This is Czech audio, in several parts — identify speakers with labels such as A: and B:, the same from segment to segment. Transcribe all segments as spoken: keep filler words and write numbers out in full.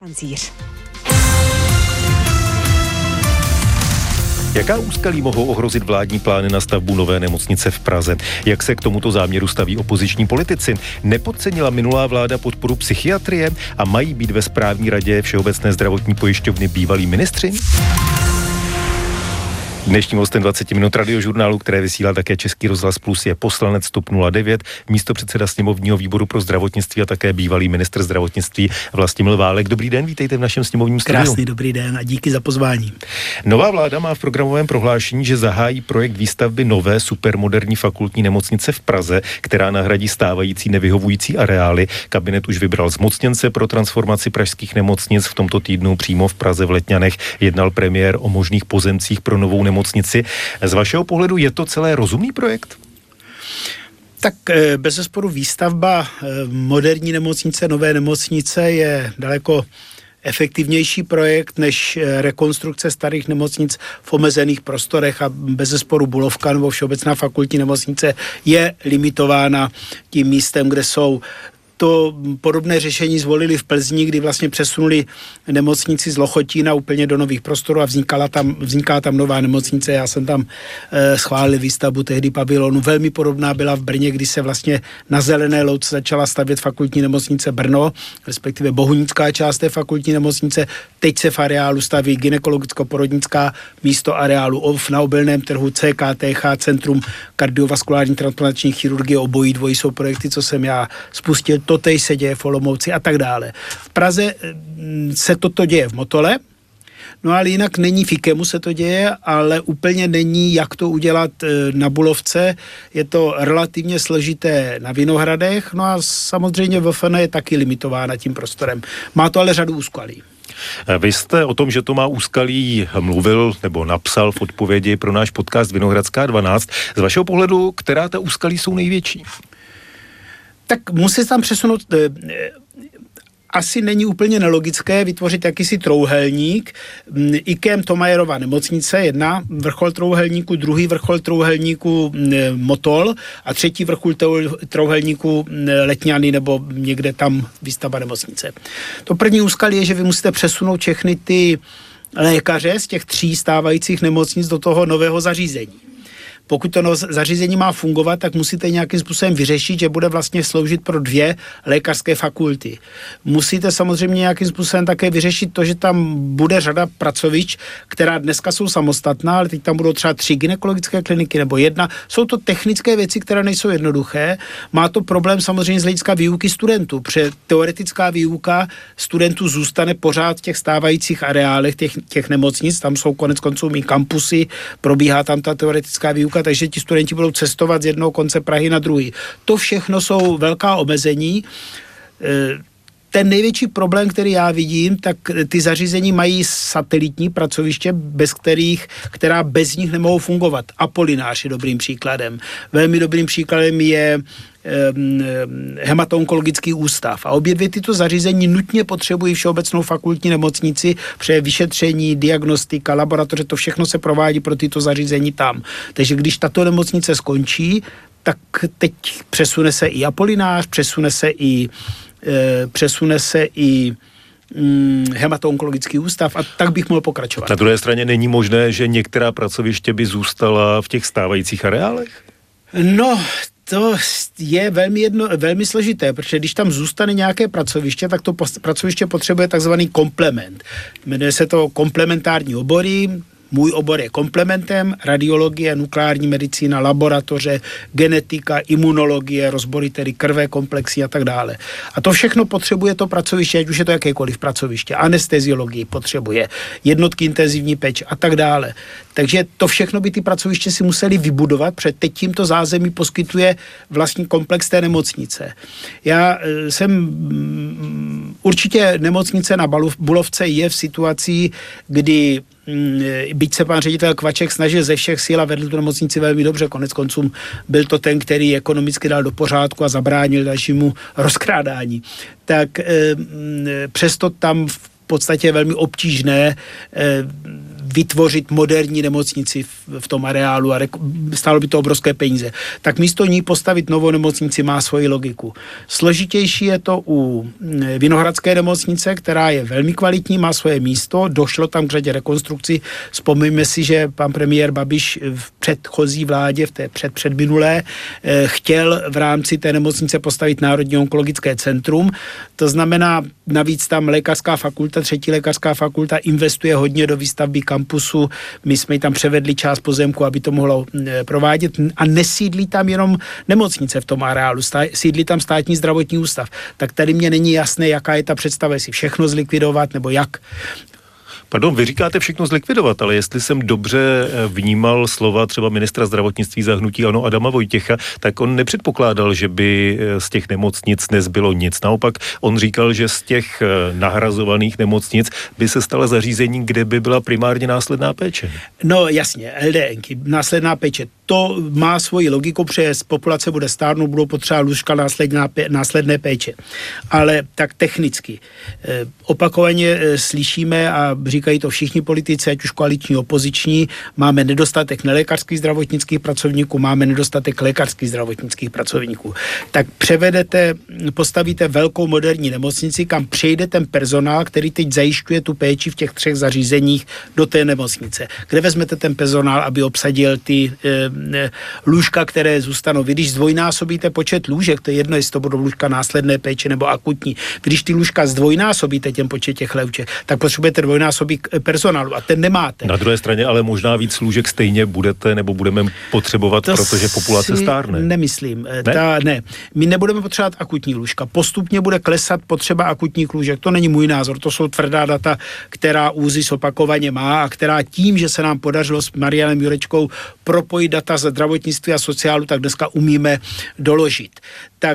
A: Pancíř.
B: Jaká úskalí mohou ohrozit vládní plány na stavbu nové nemocnice v Praze? Jak se k tomuto záměru staví opoziční politici? Nepodcenila minulá vláda podporu psychiatrie a mají být ve správní radě Všeobecné zdravotní pojišťovny bývalí ministři? Dnešním hostem dvacet minut radiožurnálu, které vysílá také Český rozhlas Plus, je poslanec TOP nula devět, místopředseda sněmovního výboru pro zdravotnictví a také bývalý ministr zdravotnictví Vlastimil Válek. Dobrý den, vítejte v našem sněmovním studiu.
C: Krásný dobrý den a díky za pozvání.
B: Nová vláda má v programovém prohlášení, že zahájí projekt výstavby nové supermoderní fakultní nemocnice v Praze, která nahradí stávající nevyhovující areály. Kabinet už vybral zmocněnce pro transformaci pražských nemocnic. V tomto týdnu přímo v Praze v Letňanech jednal premiér o možných pozemcích pro novou nemocnici. Z vašeho pohledu je to celé rozumný projekt?
C: Tak bezesporu výstavba moderní nemocnice, nové nemocnice je daleko efektivnější projekt než rekonstrukce starých nemocnic v omezených prostorech a bezesporu Bulovka nebo Všeobecná fakultní nemocnice je limitována tím místem, kde jsou. To podobné řešení zvolili v Plzni, kdy vlastně přesunuli nemocnici z Lochotína úplně do nových prostorů a vznikala tam, vzniká tam nová nemocnice. Já jsem tam e, schválil výstavbu tehdy pavilonu. Velmi podobná byla v Brně, kdy se vlastně na Zelené louce začala stavět fakultní nemocnice Brno, respektive bohunická část té fakultní nemocnice. Teď se v areálu staví gynekologicko-porodnická místo areálu O F na Obilném trhu, C K T H, Centrum kardiovaskulární transplantační chirurgie, obojí dvojí jsou projekty, co jsem já spustil. Totež se děje v Olomouci a tak dále. V Praze se toto děje v Motole, no ale jinak není v IKEMu se to děje, ale úplně není, jak to udělat na Bulovce. Je to relativně složité na Vinohradech, no a samozřejmě V F N je taky limitována tím prostorem. Má to ale řadu úskalí.
B: Vy jste o tom, že to má úskalí, mluvil nebo napsal v odpovědi pro náš podcast Vinohradská dvanáct. Z vašeho pohledu, která ta úskalí jsou největší?
C: Tak musí tam přesunout, e, asi není úplně nelogické vytvořit jakýsi trouhelník. IKEM Tomajerova nemocnice, jedna vrchol trouhelníku, druhý vrchol trouhelníku e, Motol a třetí vrchol trouhelníku e, Letňany nebo někde tam výstavba nemocnice. To první úskalí je, že vy musíte přesunout všechny ty lékaře z těch tří stávajících nemocnic do toho nového zařízení. Pokud to zařízení má fungovat, tak musíte nějakým způsobem vyřešit, že bude vlastně sloužit pro dvě lékařské fakulty. Musíte samozřejmě nějakým způsobem také vyřešit to, že tam bude řada pracovišť, která dneska jsou samostatná, ale teď tam budou třeba tři gynekologické kliniky nebo jedna. Jsou to technické věci, které nejsou jednoduché. Má to problém samozřejmě z hlediska výuky studentů, protože teoretická výuka studentů zůstane pořád v těch stávajících areálech těch, těch nemocnic. Tam jsou konec konců i kampusy, probíhá tam ta teoretická výuka, takže ti studenti budou cestovat z jednoho konce Prahy na druhý. To všechno jsou velká omezení. Ten největší problém, který já vidím, tak ty zařízení mají satelitní pracoviště, bez kterých, která bez nich nemohou fungovat. Apolinář je dobrým příkladem. Velmi dobrým příkladem je hematoonkologický ústav. A obě dvě tyto zařízení nutně potřebují Všeobecnou fakultní nemocnici, protože vyšetření, diagnostika, laboratoře, to všechno se provádí pro tyto zařízení tam. Takže když tato nemocnice skončí, tak teď přesune se i Apolinář, přesune se i e, přesune se i mm, hematoonkologický ústav a tak bych mohl pokračovat.
B: Na druhé straně není možné, že některá pracoviště by zůstala v těch stávajících areálech?
C: No, to je velmi, jedno, velmi složité, protože když tam zůstane nějaké pracoviště, tak to pracoviště potřebuje takzvaný komplement. Jmenuje se to komplementární obory. Můj obor je komplementem, radiologie, nukleární medicína, laboratoře, genetika, imunologie, rozbory tedy krve, komplexy a tak dále. A to všechno potřebuje to pracoviště, ať už je to jakékoliv pracoviště, anesteziologii potřebuje, jednotky intenzivní péče a tak dále. Takže to všechno by ty pracoviště si museli vybudovat, protože teď tímto zázemí poskytuje vlastní komplex té nemocnice. Já jsem určitě nemocnice na Bulovce je v situaci, kdy byť se pan ředitel Kvaček snažil ze všech sil a vedl tu nemocnici velmi dobře, konec konců byl to ten, který ekonomicky dal do pořádku a zabránil dalšímu rozkrádání. Tak e, přesto tam v podstatě je velmi obtížné e, vytvořit moderní nemocnici v, v tom areálu a rek- stálo by to obrovské peníze. Tak místo ní postavit novou nemocnici má svoji logiku. Složitější je to u Vinohradské nemocnice, která je velmi kvalitní, má svoje místo, došlo tam k řadě rekonstrukcí. Vzpomeňme si, že pan premiér Babiš v předchozí vládě, v té předpředminulé, eh, chtěl v rámci té nemocnice postavit Národní onkologické centrum. To znamená, navíc tam lékařská fakulta, třetí lékařská fakulta investuje hodně do výstavby kampusu. My jsme tam převedli část pozemku, aby to mohlo eh, provádět a nesídlí tam jenom nemocnice v tom areálu, stá, sídlí tam státní zdravotní ústav. Tak tady mě není jasné, jaká je ta představa, jestli všechno zlikvidovat nebo jak.
B: Pardon, vy říkáte všechno zlikvidovat, ale jestli jsem dobře vnímal slova třeba ministra zdravotnictví za hnutí ANO Adama Vojtěcha, tak on nepředpokládal, že by z těch nemocnic nezbylo nic. Naopak on říkal, že z těch nahrazovaných nemocnic by se stala zařízení, kde by byla primárně následná péče.
C: No jasně, LDNky, následná péče. To má svoji logiku, protože populace bude stárnout, budou potřeba lůžka následná, následné péče. Ale tak technicky. E, opakovaně e, slyšíme a říkají to všichni politici, ať už koaliční, opoziční, máme nedostatek nelékařských zdravotnických pracovníků, máme nedostatek lékařských zdravotnických pracovníků. Tak převedete, postavíte velkou moderní nemocnici, kam přejde ten personál, který teď zajišťuje tu péči v těch třech zařízeních do té nemocnice. Kde vezmete ten personál, aby obsadil ty e, lůžka, které zůstanou. Vy, když zdvojnásobíte počet lůžek, to je jedno, jestli to budou lůžka následné péče nebo akutní. Když ty lůžka zdvojnásobíte těm počet těch lůžek, tak potřebujete dvojnásobík personálu a ten nemáte.
B: Na druhé straně ale možná víc lůžek stejně budete nebo budeme potřebovat, to protože populace stárne.
C: Nemyslím.
B: Ne?
C: Ta, ne. My nebudeme potřebovat akutní lůžka. Postupně bude klesat potřeba akutních lůžek. To není můj názor. To jsou tvrdá data, která ÚZIS opakovaně má a která tím, že se nám podařilo s Marianem Jurečkou propojit data ze zdravotnictví a sociálu, tak dneska umíme doložit. Tak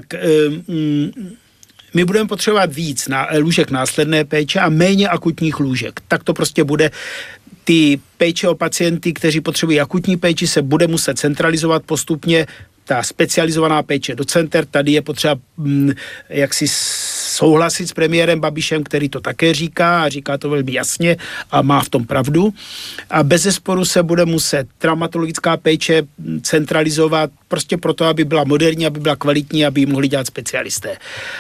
C: um, my budeme potřebovat víc na lůžek následné péče a méně akutních lůžek. Tak to prostě bude. Ty péče o pacienty, kteří potřebují akutní péči, se bude muset centralizovat postupně. Ta specializovaná péče do center, tady je potřeba hm, jaksi souhlasit s premiérem Babišem, který to také říká a říká to velmi jasně a má v tom pravdu. A bezesporu se bude muset traumatologická péče centralizovat prostě proto, aby byla moderní, aby byla kvalitní, aby ji mohli dělat specialisté.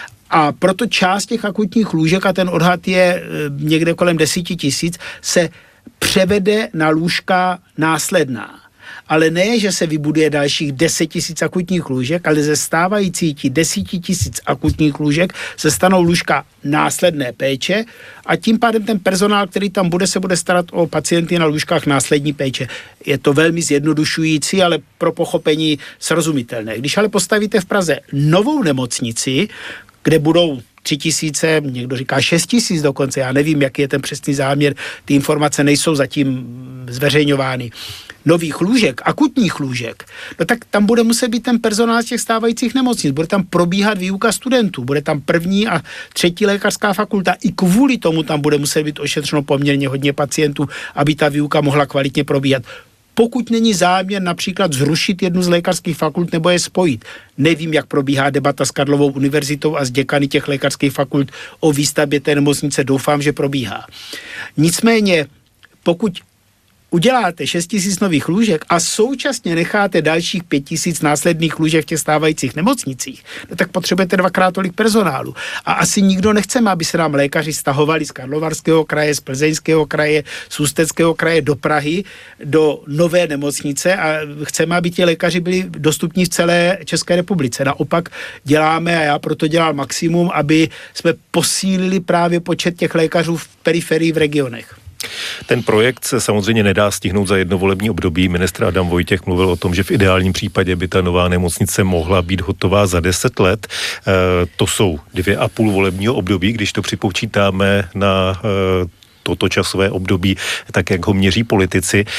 C: A proto část těch akutních lůžek, a ten odhad je někde kolem deseti tisíc, se převede na lůžka následná. Ale ne, že se vybuduje dalších deset tisíc akutních lůžek, ale ze stávajících deseti tisíc akutních lůžek se stanou lůžka následné péče a tím pádem ten personál, který tam bude, se bude starat o pacienty na lůžkách následní péče. Je to velmi zjednodušující, ale pro pochopení srozumitelné. Když ale postavíte v Praze novou nemocnici, kde budou tři tisíce, někdo říká šest tisíc dokonce, já nevím, jaký je ten přesný záměr, ty informace nejsou zatím zveřejňovány. Nových lůžek, akutních lůžek, no tak tam bude muset být ten personál z těch stávajících nemocnic, bude tam probíhat výuka studentů, bude tam první a třetí lékařská fakulta, i kvůli tomu tam bude muset být ošetřeno poměrně hodně pacientů, aby ta výuka mohla kvalitně probíhat. Pokud není záměr například zrušit jednu z lékařských fakult nebo je spojit. Nevím, jak probíhá debata s Karlovou univerzitou a s děkany těch lékařských fakult o výstavbě té nemocnice. Doufám, že probíhá. Nicméně, pokud uděláte šest tisíc nových lůžek a současně necháte dalších pět tisíc následných lůžek v těch stávajících nemocnicích, no tak potřebujete dvakrát tolik personálu. A asi nikdo nechceme, aby se nám lékaři stahovali z Karlovarského kraje, z Plzeňského kraje, z Ústeckého kraje do Prahy, do nové nemocnice a chceme, aby ti lékaři byli dostupní v celé České republice. Naopak děláme, a já proto dělal maximum, aby jsme posílili právě počet těch lékařů v periferii v regionech.
B: Ten projekt se samozřejmě nedá stihnout za jedno volební období. Ministr Adam Vojtěch mluvil o tom, že v ideálním případě by ta nová nemocnice mohla být hotová za deset let. E, to jsou dvě a půl volebního období, když to připočítáme na e, toto časové období, tak jak ho měří politici. E,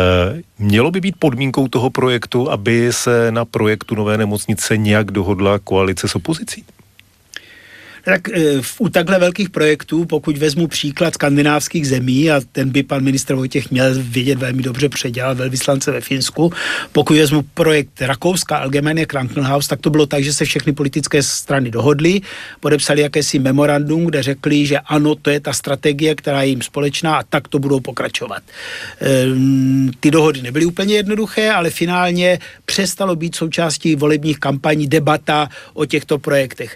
B: mělo by být podmínkou toho projektu, aby se na projektu nové nemocnice nějak dohodla koalice s opozicí?
C: Tak u takhle velkých projektů, pokud vezmu příklad skandinávských zemí, a ten by pan ministr Vojtěch měl vědět velmi dobře, předělal velvyslance ve Finsku, pokud vezmu projekt Rakouska Allgemeine Krankenhaus, tak to bylo tak, že se všechny politické strany dohodly, podepsali jakési memorandum, kde řekli, že ano, to je ta strategie, která je jim společná a tak to budou pokračovat. Ehm, ty dohody nebyly úplně jednoduché, ale finálně přestalo být součástí volebních kampaní debata o těchto projektech.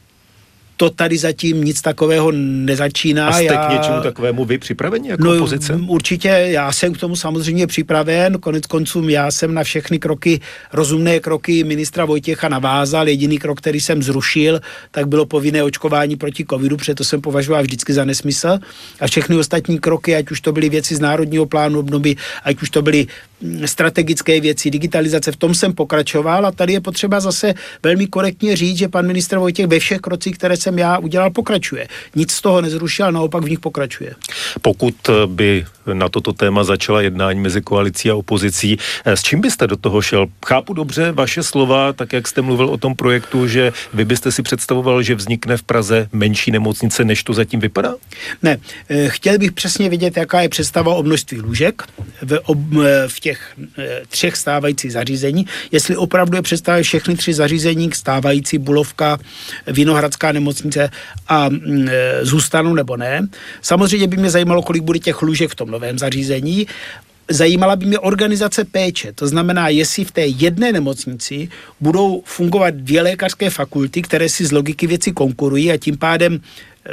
C: To tady zatím nic takového nezačíná.
B: A jste
C: já...
B: k něčemu takovému vy připraveni jako
C: no,
B: opozice?
C: Určitě, já jsem k tomu samozřejmě připraven, konec konců já jsem na všechny kroky, rozumné kroky ministra Vojtěcha navázal, jediný krok, který jsem zrušil, tak bylo povinné očkování proti covidu, protože to jsem považoval vždycky za nesmysl a všechny ostatní kroky, ať už to byly věci z Národního plánu obnovy, ať už to byly strategické věci, digitalizace, v tom jsem pokračoval a tady je potřeba zase velmi korektně říct, že pan ministr Vojtěch ve všech krocích, které jsem já udělal, pokračuje. Nic z toho nezrušil, naopak v nich pokračuje.
B: Pokud by na toto téma začala jednání mezi koalicí a opozicí, s čím byste do toho šel? Chápu dobře vaše slova, tak jak jste mluvil o tom projektu, že vy byste si představoval, že vznikne v Praze menší nemocnice, než to zatím vypadá?
C: Ne, chtěl bych přesně vidět, jaká je představa o množství lůžek v, ob, v těch třech stávajících zařízení, jestli opravdu je představuje všechny tři zařízení, stávající Bulovka, Vinohradská nemocnice a e, zůstanou nebo ne. Samozřejmě by mě zajímalo, kolik bude těch lůžek v tom novém zařízení. Zajímala by mě organizace péče, to znamená, jestli v té jedné nemocnici budou fungovat dvě lékařské fakulty, které si z logiky věci konkurují a tím pádem e,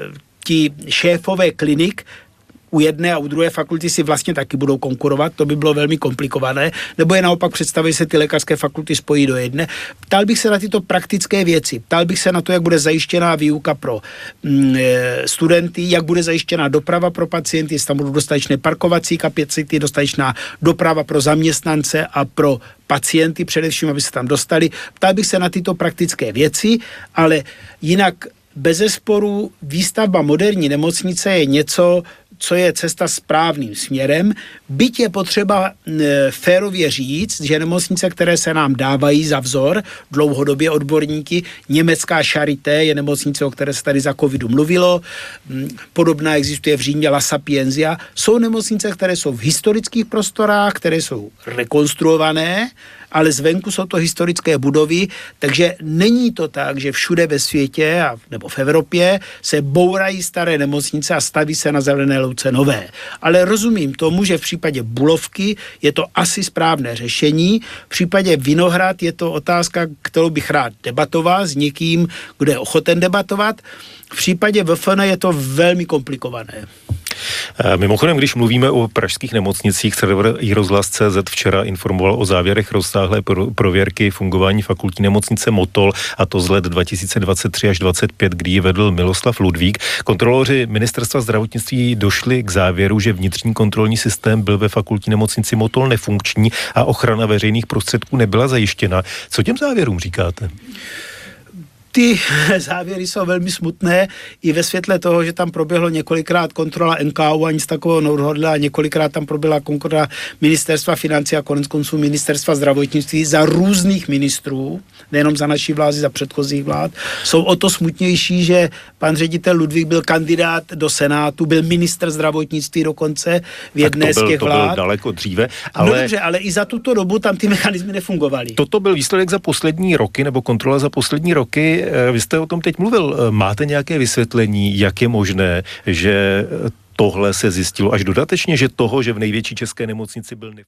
C: ti šéfové klinik u jedné a u druhé fakulty si vlastně taky budou konkurovat, to by bylo velmi komplikované, nebo je naopak představit, se ty lékařské fakulty spojí do jedné. Ptal bych se na tyto praktické věci, ptal bych se na to, jak bude zajištěná výuka pro mm, studenty, jak bude zajištěná doprava pro pacienty, jestli tam budou dostatečné parkovací kapacity, dostatečná doprava pro zaměstnance a pro pacienty především, aby se tam dostali. Ptal bych se na tyto praktické věci, ale jinak bezesporu výstavba moderní nemocnice je něco, co je cesta správným směrem. Byť je potřeba e, férově říct, že nemocnice, které se nám dávají za vzor, dlouhodobě odborníky, německá Charité je nemocnice, o které se tady za covidu mluvilo, m, podobná existuje v Římě La Sapienzia, jsou nemocnice, které jsou v historických prostorách, které jsou rekonstruované, ale zvenku jsou to historické budovy, takže není to tak, že všude ve světě a, nebo v Evropě se bourají staré nemocnice a staví se na zelené louce nové. Ale rozumím tomu, že v případě Bulovky je to asi správné řešení, v případě Vinohrad je to otázka, kterou bych rád debatoval s někým, kdo je ochoten debatovat. V případě V F N je to velmi komplikované.
B: Mimochodem, když mluvíme o pražských nemocnicích, server iRozhlas tečka cé zet včera informoval o závěrech rozsáhlé prověrky fungování fakultní nemocnice Motol, a to z let dva tisíce dvacet tři až dvacet pět, kdy ji vedl Miloslav Ludvík. Kontroloři ministerstva zdravotnictví došli k závěru, že vnitřní kontrolní systém byl ve fakultní nemocnici Motol nefunkční a ochrana veřejných prostředků nebyla zajištěna. Co těm závěrům říkáte?
C: Ty závěry jsou velmi smutné i ve světle toho, že tam proběhlo několikrát kontrola N K U a nic takového neodhodla a několikrát tam proběhla kontrola ministerstva financí a konec konců ministerstva zdravotnictví za různých ministrů, nejenom za naší vlády, za předchozích vlád. Jsou o to smutnější, že pan ředitel Ludvík byl kandidát do Senátu, byl ministr zdravotnictví dokonce v jedné
B: byl,
C: z těch
B: to
C: vlád.
B: To byl daleko dříve, ale...
C: No dobře, ale i za tuto dobu tam ty mechanismy nefungovaly.
B: Toto byl výsledek za poslední roky, nebo kontrola za poslední roky. Vy jste o tom teď mluvil. Máte nějaké vysvětlení, jak je možné, že tohle se zjistilo až dodatečně, že toho, že v největší české nemocnici byl